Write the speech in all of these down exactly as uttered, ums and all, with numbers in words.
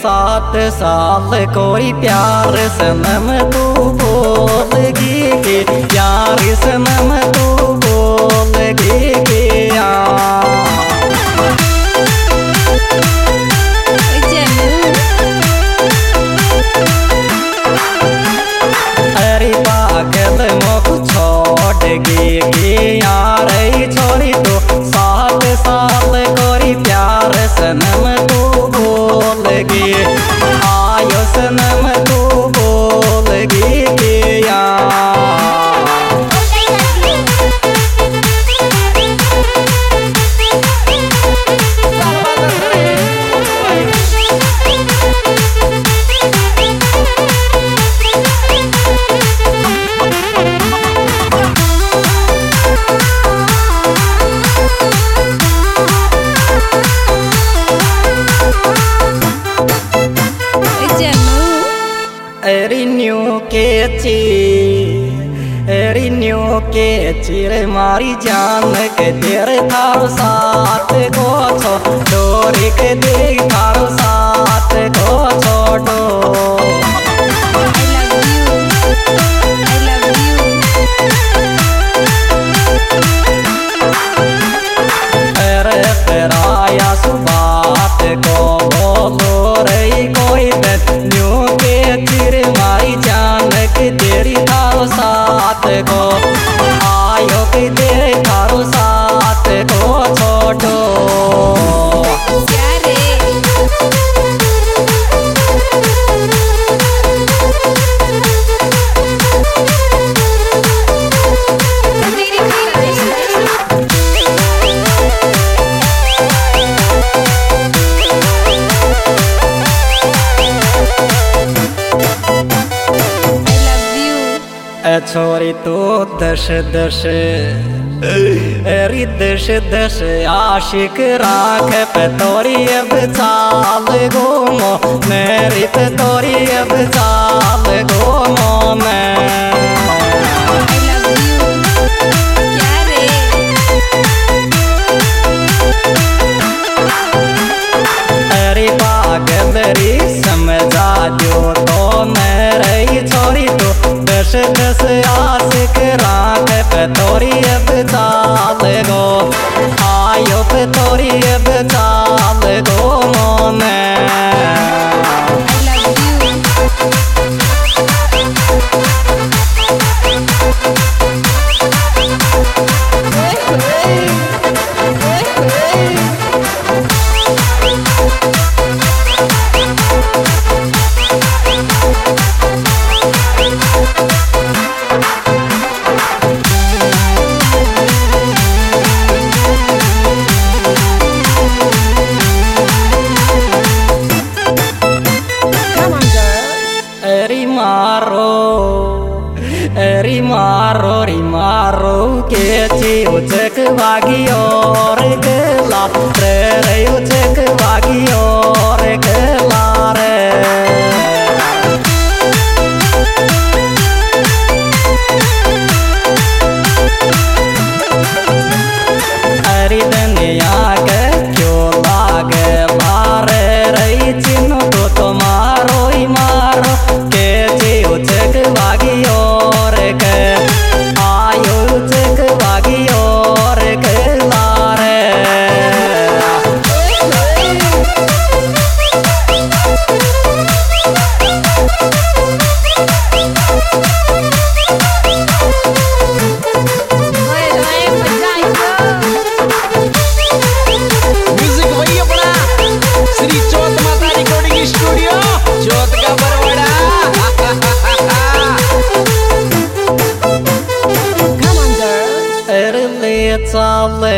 सात साल कोई प्यार सनम तू बोलगी के प्यार सनम तू बोलगी के अरे पागल मोक छोड़ गे यार छोड़ी तो सात साल कोई प्यार सनम तू बोलगी आयो सनम तू बोलगी के रिन्यू के चीर रिन्यू के चीर मारी जान के तेरे थारो साथ को छो डोरी के देख थारो साथ को छोड़ो अरे तेराया सुबात को बोलो रही कोई न्यू के चीर मारी जान के तेरी थारो साथ को आयो के तेरे थारो साथ को छोड़ो छोरी तो दश दश री दश दश आशिक राख पे तोरी अब चाल घूमो मेरी पे तोरी अब चाल घूमो मैं अरे पागल री समझा जो तो मेरी छोरी तो दस दस आशिक राख पे तोरी अब चाल गो आयो पे तोरी अब चाल गो मोने री मारो री मारो के ची उचक वागी और गला रे रे उचक वागी और गला रे हरी दुनिया के क्यों लागे मारे रही चिन्ह तो तुम्हारो ही मारो के ची उचक वागी और आयो उचक वागी और गला रे म्यूजिक वही अपना श्री चौथ माता रिकॉर्डिंग स्टूडियो चौथ का बरवाड़ा चाले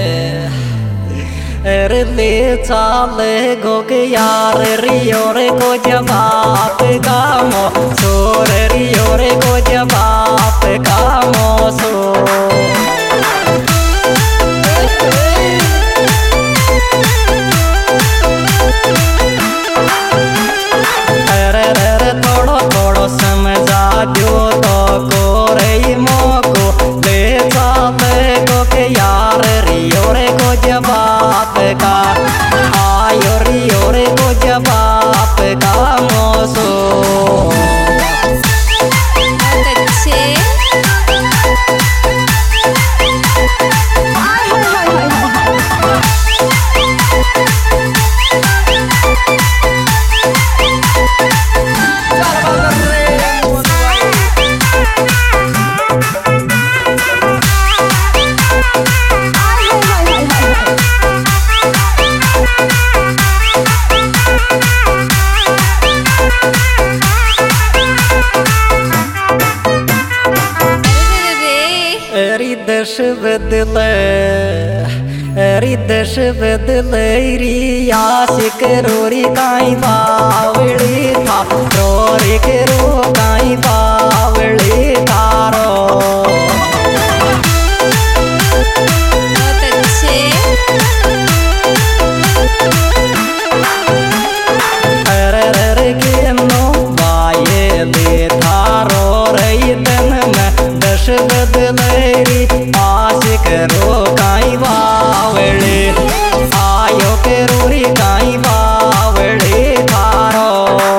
ले चाले गो के यार रियो रे को जवाब कामो सोर रियो रे को जवाब कामो सो अरे रे थोड़ो थोड़ो समझा दो तो को रे मोको ले चाले गो के यार रियो रे को जवाब का आयो रियो रे को जवाब देश बदले री देश बदले री आशिक रोरी काई बावड़ी था रोरी के रो काई बावड़ी थारो बहुत अच्छे अरे रे के नो बाये दे थारो रही दिन में देश बदले री आशिक रो काई बावड़ी आयो के रोरी काई बावड़ी थारो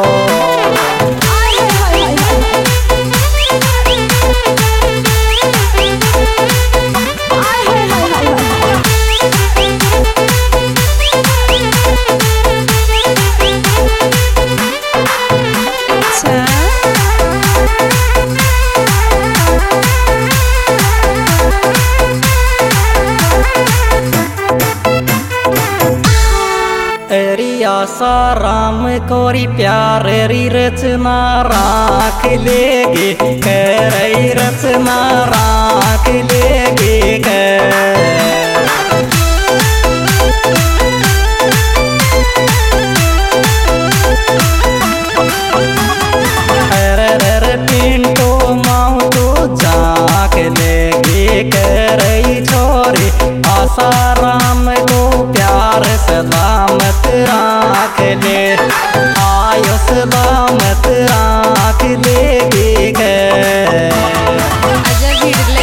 आशा राम कोरी प्यार री रचना राख लेगी करई रचना राख लेगी अरे रे पिंटो माऊ तो जाक लेगी करई छोरी आशा राम को प्यार सलामत राख ले आयो सलामत राख लेगी आजा भिड़ले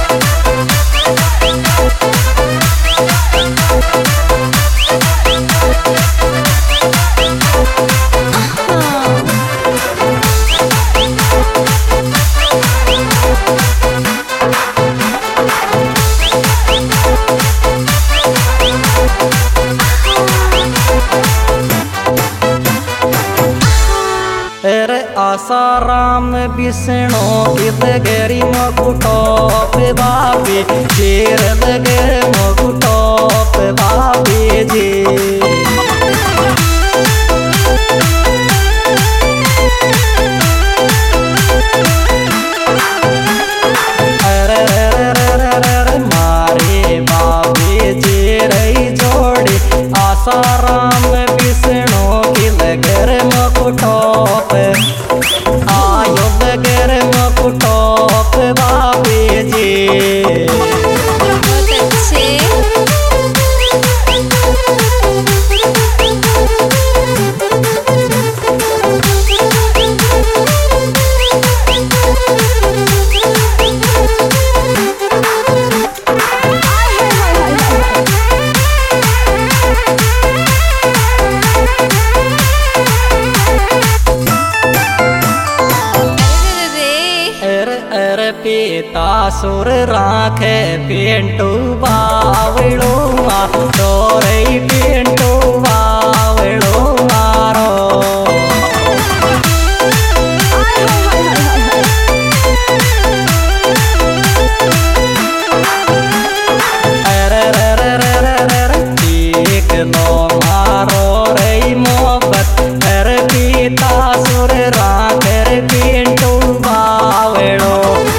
आशा राम बिष्णु इद गरी मकुटोप बाबी चेर लगे मकुटोप बाबी जी अरे मारे बाबी चेर जोड़ी आशा राम बिष्णु की लगर मकुटोप आयो बगर मकुटोप बाबी जी बहुत अच्छे पीता सुर राखे पिंटू बावड़ो तोरे पिंटू बावड़ो मारो अरे रे रे रे रे रे ठीक लो मारो रे मोहब्बत अरे पीता सुर राखे पिंटू बावड़ो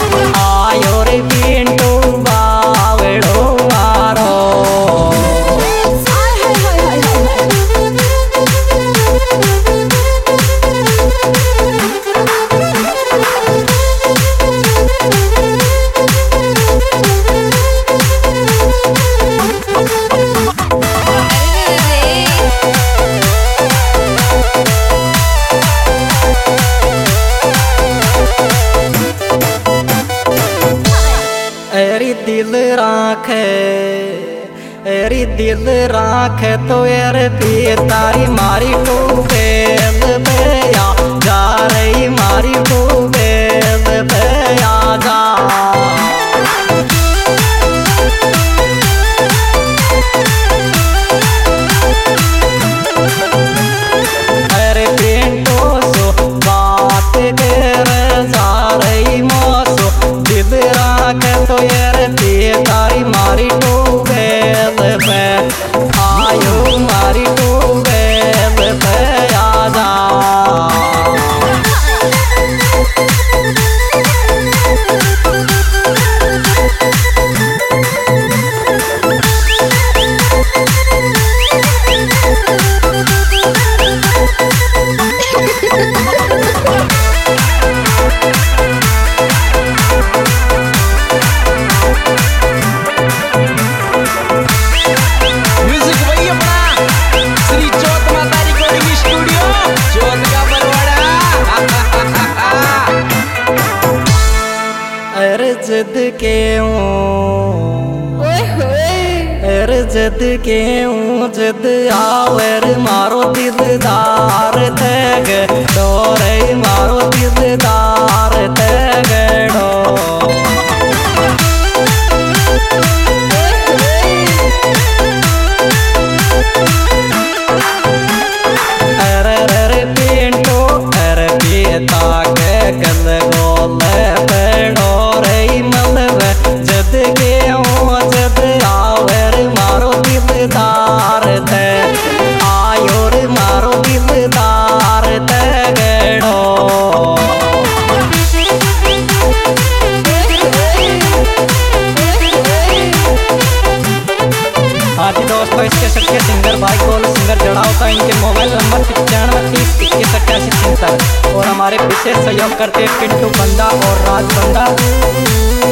एरी दिल राखे एरी दिल राखे तो यार पी तारी मारी को बेल बेया जा रही मारी को बेल बेया जा अरे पिंटो सो बात कर जा रही मोसो दिल राखे तो यार पी तारी मारी को बेल बे आयो मारी को बेल बे जद के जद आवर मारो दिलदार तग डोरे मारो दिलदार तगड़ो अरे अरे पिंटो अरे पिता के गल गोल पेड़ो रे मलव जद के जद आवर मारो दिलदार ते आयोर मारो दिलदार तगड़ो। हाँ जी दोस्तों, इसके सबके सिंगर भाई गोल सिंगर जड़ा होता है। इनके मोबाइल नंबर पचानवे तीस इक्कीस अट्ठासी छिहत्तर और हमारे विशेष सहयोग करते हैं पिंटू बंदा और राज बंदा।